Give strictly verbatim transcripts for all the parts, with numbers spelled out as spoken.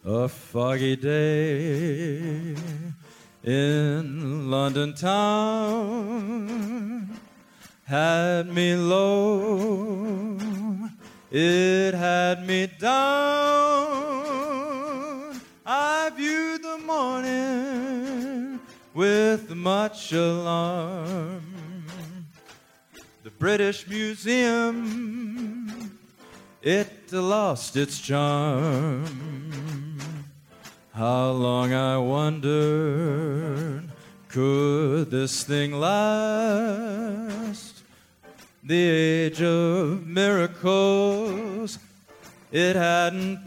A foggy day in London town had me low, it had me down. I viewed the morning with much alarm. The British Museum, it lost its charm. How long, I wondered, could this thing last? The age of miracles, it hadn't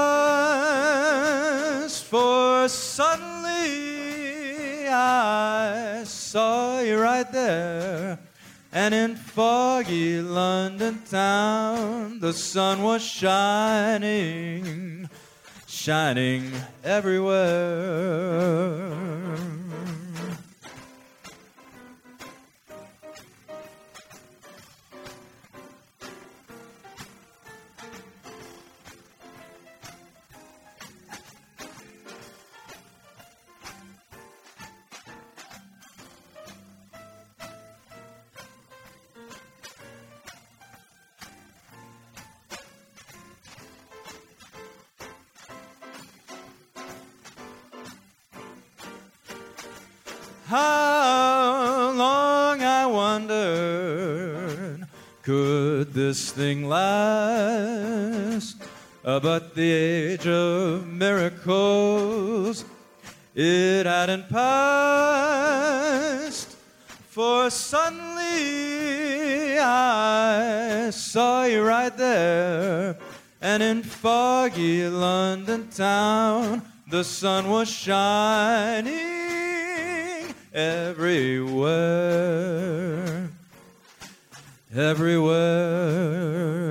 passed, for suddenly I saw you right there. And in foggy London town, the sun was shining, shining everywhere. How long, I wondered, could this thing last? Uh, but the age of miracles, it hadn't passed, for suddenly I saw you right there. And in foggy London town, the sun was shining everywhere, everywhere.